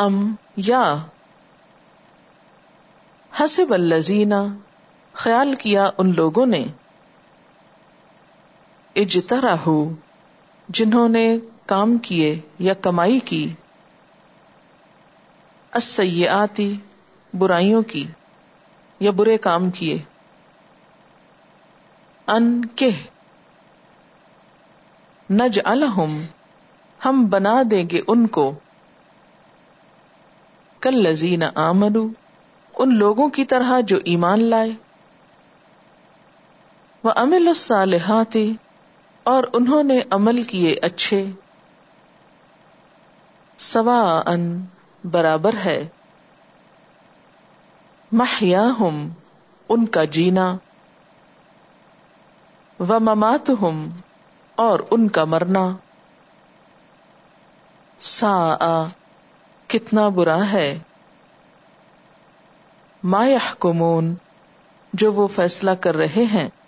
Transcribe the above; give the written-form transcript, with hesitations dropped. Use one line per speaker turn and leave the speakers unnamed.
ام یا حسب الذین خیال کیا ان لوگوں نے اجترحوا جنہوں نے کام کیے یا کمائی کی السیئات برائیوں کی یا برے کام کیے ان کہ نجعلہم ہم بنا دیں گے ان کو کالذین آمنوا ان لوگوں کی طرح جو ایمان لائے وعملوا الصالحات اور انہوں نے عمل کیے اچھے سواء برابر ہے محیاہم ان کا جینا ومماتہم اور ان کا مرنا ساء کتنا برا ہے ما یحکمون جو وہ فیصلہ کر رہے ہیں